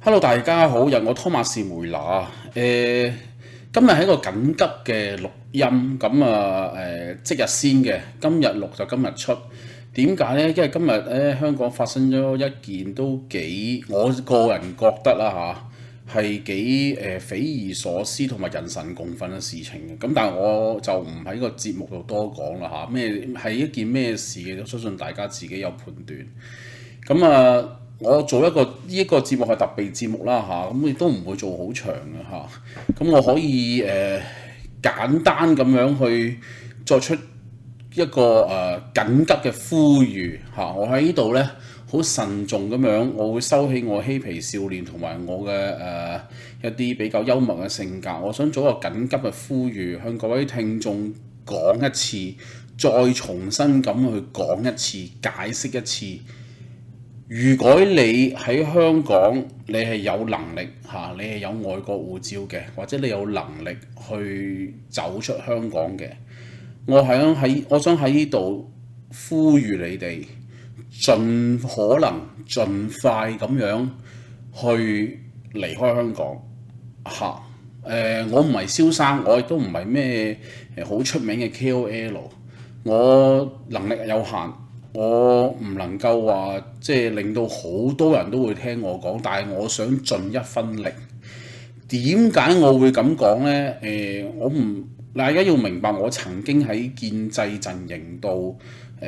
Hello，大家好，由我湯馬士梅拿。今日係一個緊急嘅錄音，即日先嘅，今日錄就今日出。點解呢？因為今日香港發生咗一件都幾，我個人覺得啦係幾匪夷所思同埋人神共憤嘅事情嘅。咁但係我就唔喺個節目度多講啦嚇。咩係一件咩事嘅？相信大家自己有判斷。我做呢一個節目係特別節目啦嚇，咁亦都唔會做好長嘅嚇。咁我可以簡單咁樣去作出一個緊急嘅呼籲嚇。我喺呢度呢，好慎重咁樣，我會收起我嬉皮笑臉同埋我嘅一啲比較幽默嘅性格。我想做一個緊急嘅呼籲，向各位聽眾講一次，再重新咁去講一次，解釋一次。如果你喺香港，你係有能力嚇，你係有外國護照嘅，或者你有能力去走出香港嘅，我想喺呢度呼籲你哋，盡可能盡快咁樣去離開香港嚇。我唔係蕭生，我亦都唔係咩好出名嘅 KOL，我能力有限。我唔能夠話令到好多人都會聽我講，但係我想盡一分力。點解我會咁講呢？大家要明白，我曾經喺建制陣營度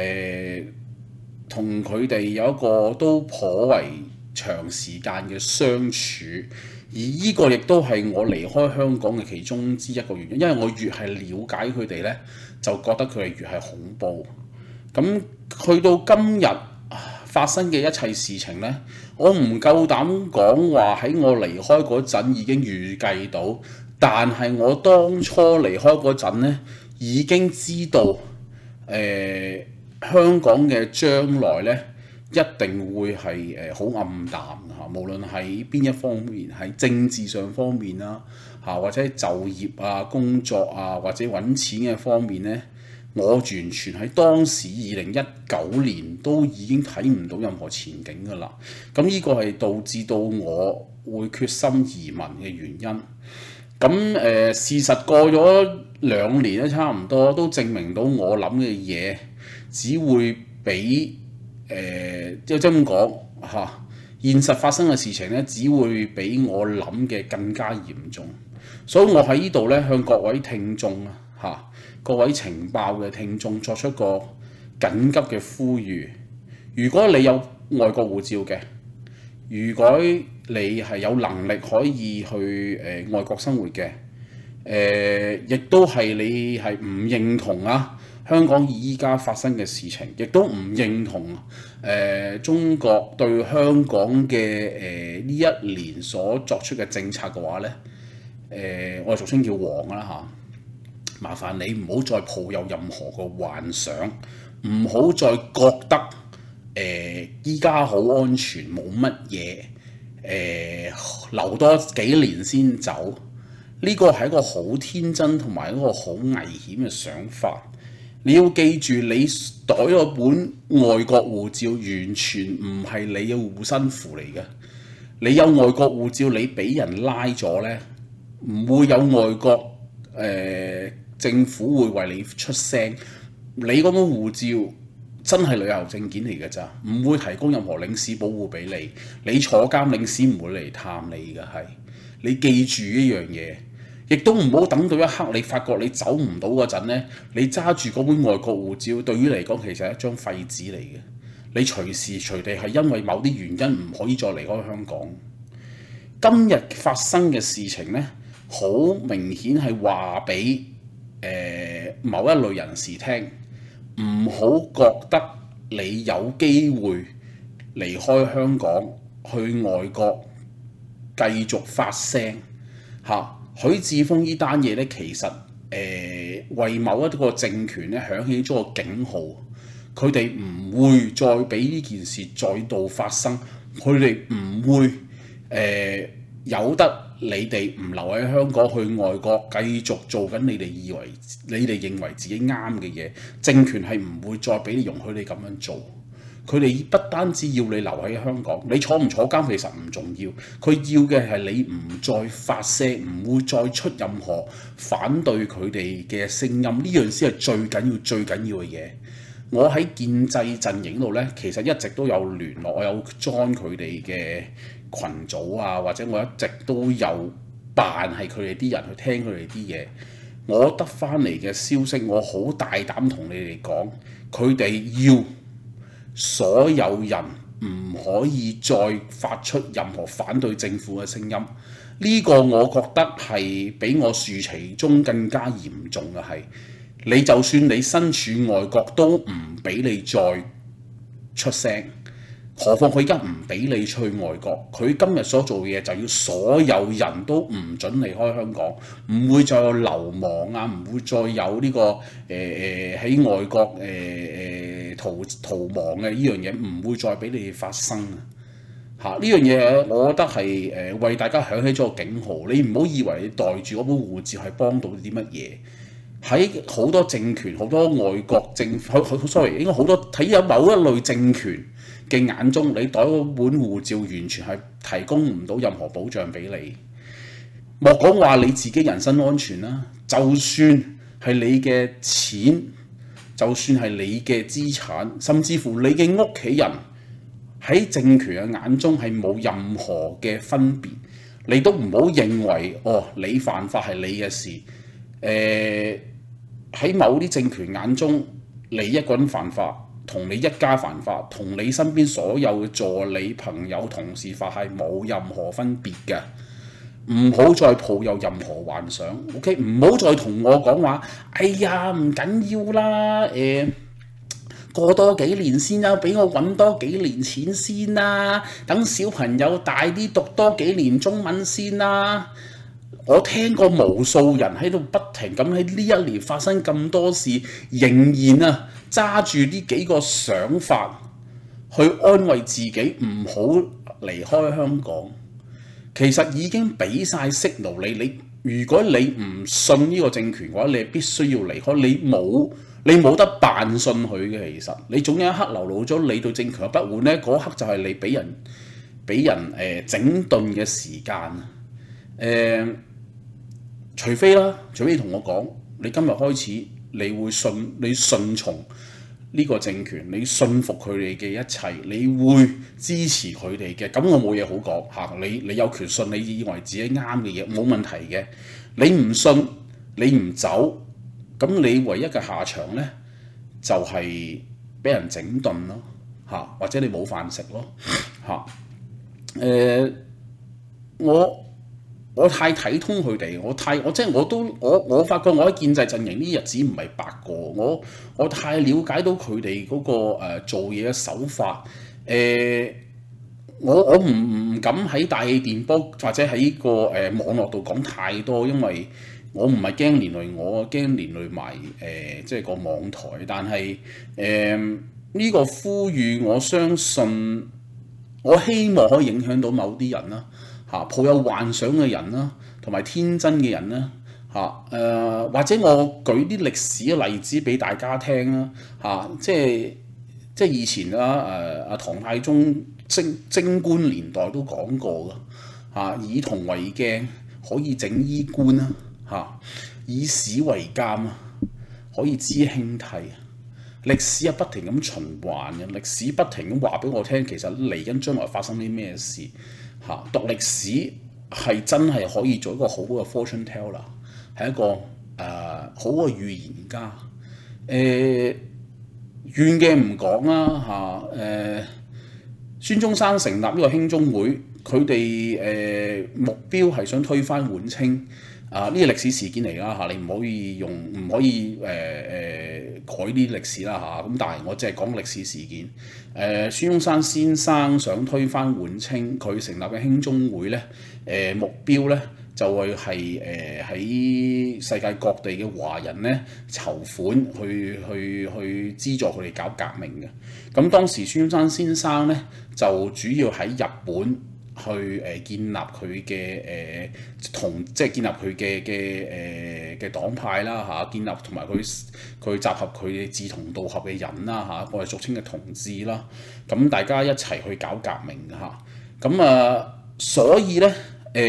同佢哋有一個都頗為長時間嘅相處，而呢個亦都係我離開香港嘅其中之一個原因，因為我越係了解佢哋呢，就覺得佢哋越係恐怖。咁去到今日發生嘅一切事情呢，我唔夠膽講話喺我離開嗰陣已經預計到，但係我當初離開嗰陣呢，已經知道香港嘅將來呢，一定會係好暗淡嚇，無論喺邊一方面，喺政治上方面啦嚇，或者就業啊、工作啊，或者揾錢嘅方面呢。我完全喺當時2019年都已經睇唔到任何前景㗎啦。咁呢個係導致到我會決心移民嘅原因。事實過咗2年咧，差唔多都證明到我諗嘅嘢只會比即係咁講嚇，現實發生嘅事情咧，只會比我諗嘅更加嚴重。所以我喺呢度咧，向各位聽眾各位情報嘅聽眾作出個緊急嘅呼籲。如果你有外國護照嘅，如果你係有能力可以去外國生活嘅，亦都係你係唔認同香港依家發生嘅事情，亦都唔認同中國對香港嘅呢一年所作出嘅政策嘅話呢，我哋俗稱叫黃啦嚇。麻煩你唔好再抱有任何個幻想，唔好再覺得依家好安全冇乜嘢，留多幾年先走。呢個係一個好天真同埋一個好危險嘅想法。你要記住，你袋嗰本外國護照完全唔係你嘅護身符嚟嘅。你有外國護照，你俾人拉咗呢，唔會有外國政府會為你出聲，你嗰本護照真係旅遊證件嚟嘅咋，唔會提供任何領事保護俾你。你坐監，領事唔會嚟探你嘅，係你記住呢樣嘢，亦都唔好等到一刻你發覺你走唔到嗰陣呢，你揸住嗰本外國護照，對於嚟講其實係一張廢紙嚟嘅。你隨時隨地係因為某啲原因唔可以再離開香港。今日發生嘅事情呢，好明顯係話俾某一類人士聽，唔好覺得你有機會離開香港去外國繼續發聲嚇。許智峰呢單嘢咧，其實為某一個政權咧響起咗個警號，佢哋唔會再俾呢件事再度發生，佢哋唔會由得你哋唔留喺香港去外國繼續做緊你哋認為自己啱嘅嘢，政權係唔會再俾你容許你咁樣做。 佢哋不單止要你留喺香港，你坐唔坐監其實唔重要，佢要嘅係你唔再發聲，唔會再出任何反對佢哋嘅聲音，呢樣先係最緊要嘅嘢。我喺建制陣營度呢，其實一直都有聯絡，我有 join 佢哋嘅群組啊，或者我一直都有扮係佢哋啲人去聽佢哋啲嘢。我得翻嚟嘅消息，我好大膽同你哋講，佢哋要所有人唔可以再發出任何反對政府嘅聲音。呢個我覺得係比我預期中更加嚴重嘅係，你就算你身處外國都唔俾你再出聲。何況佢而家唔俾你出去外國，佢今日所做嘅嘢就要所有人都唔準離開香港，唔會再有流亡啊，唔會再有呢個喺外國逃亡嘅呢樣嘢，唔會再俾你發生啊！嚇，呢樣嘢我覺得係為大家響起咗個警號，你唔好以為你袋住嗰本護照係幫到啲乜嘢。喺好多政權、好多外國sorry， 應該好多睇有某一類政權嘅眼中，你袋嗰本護照完全係提供唔到任何保障俾你。莫講話你自己人身安全啦，就算係你嘅錢，就算係你嘅資產，甚至乎你嘅屋企人喺政權嘅眼中係冇任何嘅分別，你都唔好認為你犯法係你嘅事。喺某啲政權眼中，你一個人犯法，同你一家犯法，同你身邊所有嘅助理、朋友、同事犯係冇任何分別嘅。唔好再抱有任何幻想 ，OK？ 唔好再同我講話，哎呀唔緊要啦，過多幾年先啦，俾我揾多幾年錢先啦，等小朋友大啲讀多幾年中文先啦。我聽過無數人喺度不停咁喺呢一年發生咁多事，仍然揸住呢幾個想法去安慰自己唔好離開香港。其實已經俾晒 signal你如果你唔信呢個政權嘅話，你必須要離開。你冇得扮信佢嘅。其實你總有一刻流露咗你對政權嘅不滿呢，嗰刻就係你俾人整頓嘅時間。除非你同我講，你今日開始你會順從呢個政權，你信服佢哋嘅一切，你會支持佢哋嘅，咁我冇嘢好講嚇。你有權信你以為自己啱嘅嘢，冇問題嘅。你唔信，你唔走，咁你唯一嘅下場呢，就係俾人整頓咯嚇，或者你冇飯食咯嚇。我太睇通佢哋，我發覺我喺建制陣營呢日子唔係白過，我太了解到佢哋嗰個做嘢嘅手法。我唔敢喺大氣電波或者喺個網絡度講太多，因為我唔係驚連累我，驚連累埋即係個網台。但係呢個呼籲，我相信我希望可以影響到某啲人啦。抱有幻想嘅人啦，同埋天真嘅人啦，或者我舉啲歷史嘅例子俾大家聽啦，即係以前唐太宗貞觀年代都講過㗎，以銅為鏡可以整衣冠啦，以史為鑑可以知興替。歷史係不停咁循環嘅，歷史不停咁話俾我聽，其實嚟緊將來發生啲咩事。讀歷史係真係可以做一個好嘅 fortune teller， 係一個好嘅預言家。遠嘅唔講啦，孫中山成立呢個興中會，佢哋目標係想推翻滿清。呢個歷史事件嚟啦，你唔可以改啲歷史啦，咁但係我只係講歷史事件。孫中山先生想推翻滿清，佢成立嘅興中會咧，目標咧就會係喺世界各地嘅華人咧籌款去資助佢哋搞革命嘅。咁當時孫中山先生咧就主要喺日本建立佢嘅即係建立佢嘅黨派啦建立同埋佢集合佢哋志同道合嘅人啦我哋俗稱嘅同志啦，咁大家一齊去搞革命咁所以咧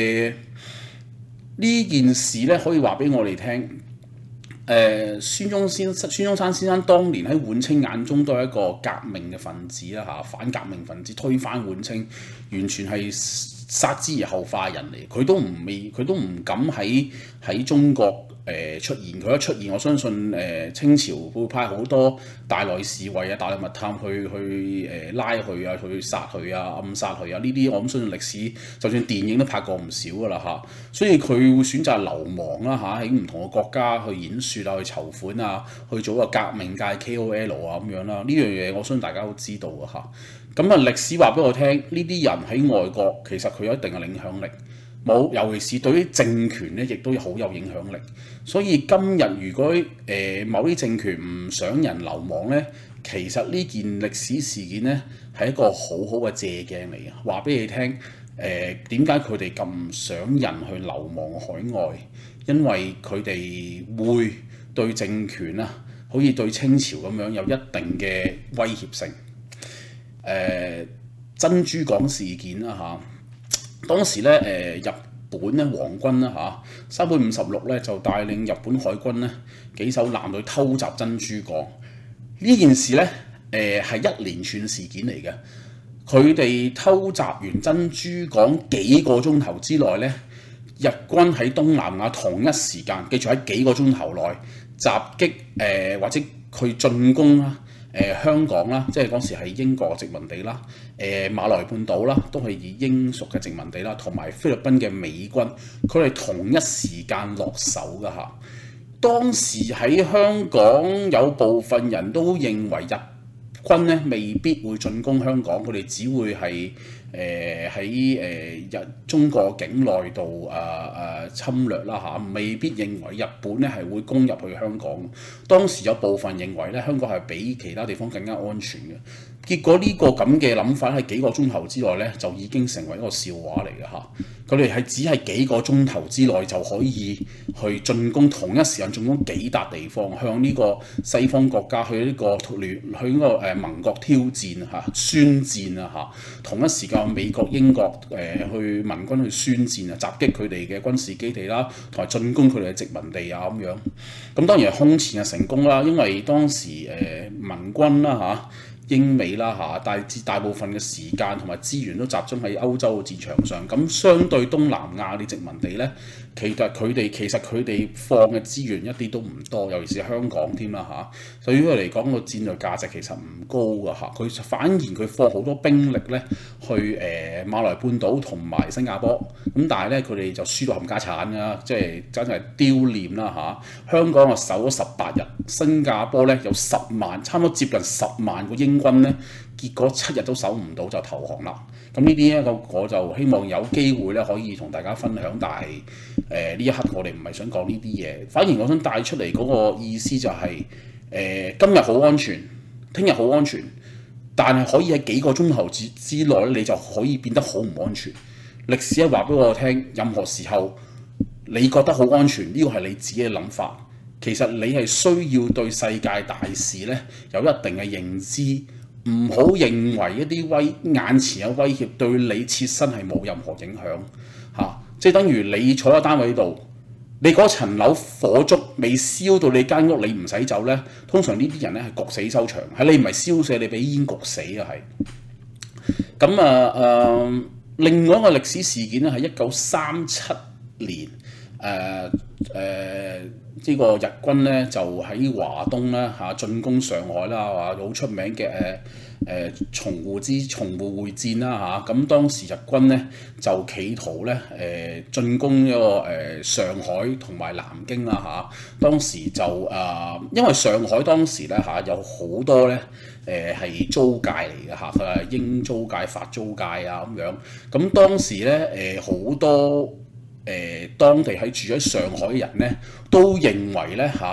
呢件事咧可以話俾我哋聽。孫中山先生當年喺滿清眼中都係一個革命嘅分子啦反革命分子，推翻滿清，完全係殺之而後化人嚟。佢都唔敢喺中國出現。佢一出現，我相信清朝會派好多大內侍衛大內密探去拉佢去殺佢暗殺佢呢啲。我諗相信歷史就算電影都拍過唔少噶啦所以佢會選擇流亡啦喺唔同嘅國家去演說去籌款去做一個革命界 KOL 咁樣啦。呢樣嘢我相信大家都知道咁歷史話俾我聽，呢啲人喺外國其實佢有一定嘅影響力。尤其是對於政權咧，亦都好有影響力。所以今日如果某啲政權唔想人流亡咧，其實呢件歷史事件咧係一個好好嘅借鏡嚟嘅，話俾你聽點解佢哋咁唔想人去流亡海外，因為佢哋會對政權好似對清朝咁樣有一定嘅威脅性。珍珠港事件當時咧日本咧皇軍山本56咧就帶領日本海軍咧幾艘艦隊偷襲珍珠港。呢件事咧係一連串事件嚟嘅。佢哋偷襲完珍珠港幾個鐘頭之內咧，日軍喺東南亞同一時間，記住喺幾個鐘頭內襲擊或者去進攻香港啦，即係嗰時係英國殖民地啦，馬來半島啦，都係以英屬嘅殖民地啦，同埋菲律賓嘅美軍，佢哋同一時間落手㗎當時喺香港有部分人都認為日軍咧未必會進攻香港，佢哋只會係喺中國境內度侵略啦未必認為日本咧係會攻入去香港。當時有部分認為咧香港係比其他地方更加安全嘅。結果呢個咁嘅諗法喺幾個鐘頭之內咧就已經成為一個笑話嚟嘅佢哋只係幾個鐘頭之內就可以去進攻，同一時間進攻幾笪地方，向呢個西方國家去呢個盟國挑戰宣戰同一時間美國英國去盟軍去宣戰襲擊佢哋嘅軍事基地啦，同埋進攻佢哋嘅殖民地咁樣。咁當然係空前嘅成功啦，因為當時盟軍啦英美啦大部分嘅時間同埋資源都集中喺歐洲嘅戰場上，咁相對東南亞啲殖民地咧，其實佢哋放嘅資源一啲都唔多，尤其是香港添啦所以佢嚟講個戰略價值其實唔高㗎佢反而佢放好多兵力咧去馬來半島同埋新加坡，咁但係咧佢哋就輸到冚家產㗎，即係真係丟臉啦香港守咗18日，新加坡咧有10萬，差唔多接近10萬個英軍咧，結果7日都守唔到就投降啦。咁呢啲咧，我就希望有機會咧可以同大家分享，但係呢一刻我哋唔係想講呢啲嘢，反而我想帶出嚟嗰個意思就係今日好安全，聽日好安全，但係可以喺幾個鐘頭之內你就可以變得好唔安全。歷史係話俾我聽，任何時候你覺得好安全，呢個係你自己嘅諗法。其實你係需要對世界大事咧有一定嘅認知，唔好認為一啲眼前嘅威脅對你切身係冇任何影響即係等於你坐喺單位度，你嗰層樓火燭未燒到你間屋，你唔使走咧，通常呢啲人咧係焗死收場，係你唔係燒死，你俾煙焗死係。咁另外一個歷史事件咧係1937年。呢個日軍咧就喺華東咧進攻上海啦好出名嘅淞滬會戰啦咁當時日軍咧就企圖咧進攻呢個上海同埋南京啦當時就因為上海當時咧有好多咧係租界嚟嘅佢係英租界、法租界咁樣。咁當時咧好多當地喺住喺上海嘅人咧，都認為咧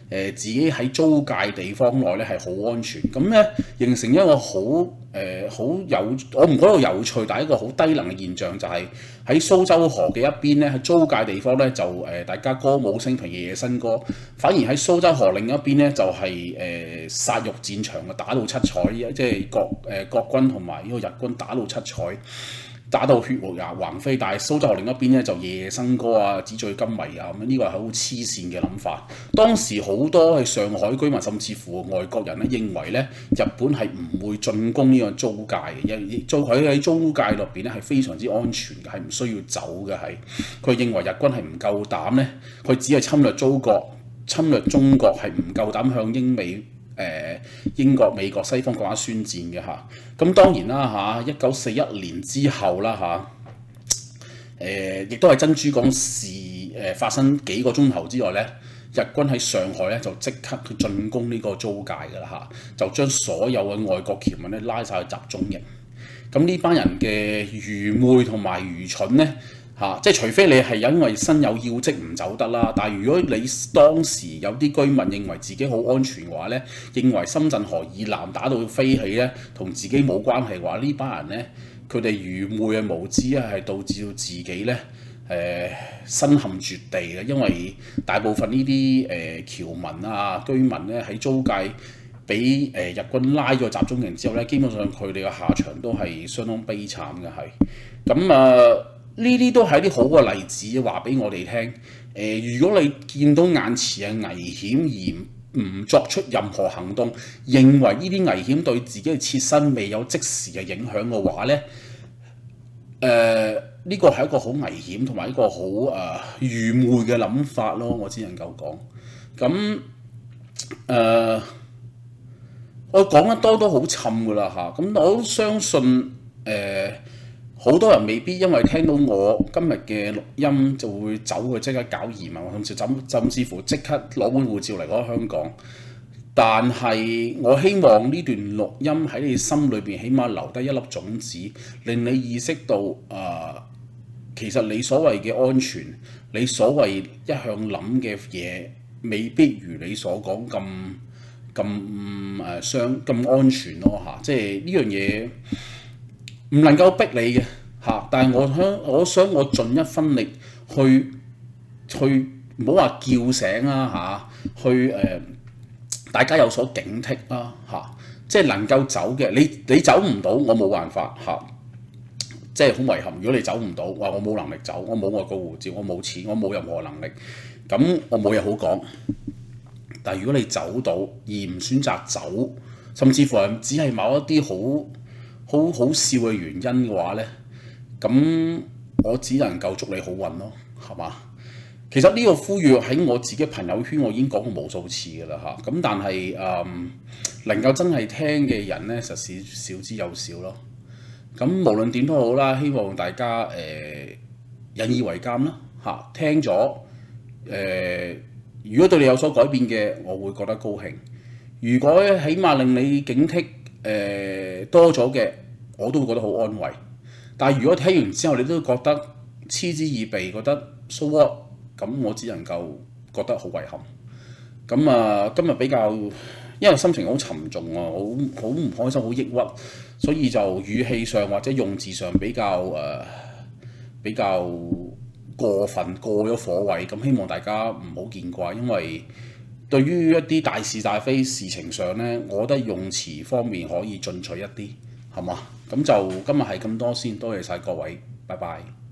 自己喺租界地方內咧係好安全，咁咧形成一個好有我唔覺得有趣，但係一個好低能嘅現象就係喺蘇州河嘅一邊咧，喺租界地方咧就大家歌舞升平夜夜笙歌，反而喺蘇州河另一邊咧就係殺戮戰場嘅，打到七彩，即係國軍同埋呢個日軍打到七彩。打到血肉橫飛，但係蘇州河另一邊咧就夜夜笙歌啊、紙醉金迷啊咁，呢個係好黐線嘅諗法。當時好多係上海居民，甚至乎外國人咧認為咧日本係唔會進攻呢個租界嘅，佢喺租界入邊咧係非常之安全嘅，係唔需要走嘅。係佢認為日軍係唔夠膽咧，佢只係侵略中國係唔夠膽向英國、美國、西方國家宣戰嘅嚇。咁當然啦嚇，1941年之後啦嚇，亦都係珍珠港事發生幾個鐘頭之內咧，日軍喺上海咧就即刻去進攻呢個租界㗎啦嚇，就將所有嘅外國僑民咧拉晒去集中營。咁呢班人嘅愚昧同埋愚蠢咧。即係除非你係因為身有要職唔走得啦，但係如果你當時有啲居民認為自己好安全嘅話咧，認為深圳河以南打到飛起咧，同自己冇關係嘅話，呢班人咧佢哋愚昧嘅無知咧係導致到自己咧身陷絕地嘅，因為大部分呢啲僑民啊居民咧喺租界俾日軍拉咗集中營之後咧，基本上佢哋嘅下場都係相當悲慘嘅係咁呢啲都係啲好嘅例子，話俾我哋聽。如果你見到眼前嘅危險而唔作出任何行動，認為呢啲危險對自己嘅切身未有即時嘅影響嘅話咧，呢個係一個好危險同埋一個好愚昧嘅諗法咯。我只能夠講。咁我講得多都好沉㗎啦嚇。咁我都相信好多人未必因為聽到我今日嘅錄音就會走去即刻搞移民，甚至乎即刻攞本護照嚟攞香港。但係我希望呢段錄音喺你心裏邊，起碼留低一粒種子，令你意識到其實你所謂嘅安全，你所謂一向諗嘅嘢，未必如你所講咁安全咯嚇。即係呢樣嘢。唔能夠逼你嘅嚇，但係我想我盡一分力去唔好話叫醒啦嚇，去大家有所警惕啦嚇，即係能夠走嘅，你走唔到，我冇辦法嚇，即係好遺憾。如果你走唔到，話我冇能力走，我冇外國護照，我冇錢，我冇任何能力，咁我冇嘢好講。但係如果你走到而唔選擇走，甚至乎係只係某一啲好笑嘅原因嘅話咧，咁我只能夠祝你好運咯，係嘛？其實呢個呼籲喺我自己朋友圈我已經講過無數次㗎啦嚇，咁但係能夠真係聽嘅人咧，實是少之又少咯。咁無論點都好啦，希望大家引以為鑑啦嚇，聽咗如果對你有所改變嘅，我會覺得高興。如果起碼令你警惕多咗嘅，我都會覺得好安慰。但係如果聽完之後你都覺得嗤之以鼻，覺得 so what， 咁我只能夠覺得好遺憾。咁今日比較因為心情好沉重啊，好唔開心，好抑鬱，所以就語氣上或者用字上比較過分過咗火位。咁希望大家唔好見怪，因為對於一啲大是大非事情上咧，我覺得用詞方面可以進取一啲，係嘛？咁就今日係咁多先，多謝晒各位，拜拜。